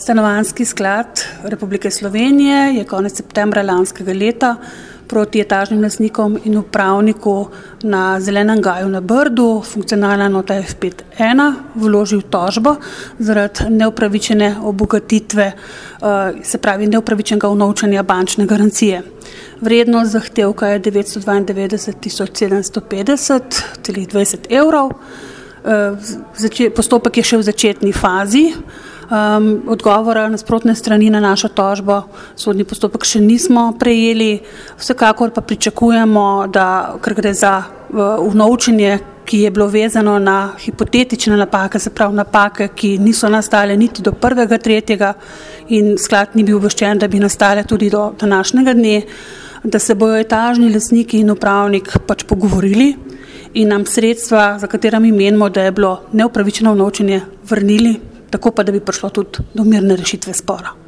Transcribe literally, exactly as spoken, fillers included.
Stanovanjski sklad Republike Slovenije je konec septembra lanskega leta proti etažnim lastnikom in upravniku na Zelenem gaju na Brdu, funkcionalna nota F pet ena, vložil tožbo zaradi neupravičene obogatitve, se pravi neupravičenega unovčanja bančne garancije. Vrednost zahtevka je devetsto dvaindevetdeset tisoč sedemsto petdeset celih dvajset evrov. Postopek je še v začetni fazi. Um, odgovora nasprotne strani na našo tožbo sodni postopek še nismo prejeli, vsekakor pa pričakujemo, da ker gre za uh, unovčenje, ki je bilo vezano na hipotetične napake, se pravi napake, ki niso nastale niti do prvega, tretjega in sklad ni bil obveščen, da bi nastale tudi do današnjega dne, da se bojo etažni lastniki in upravnik pač pogovorili in nam sredstva, za katera mi menimo, da je bilo neupravičeno unovčenje, vrnili, tako pa, da bi prišlo tudi do mirne rešitve spora.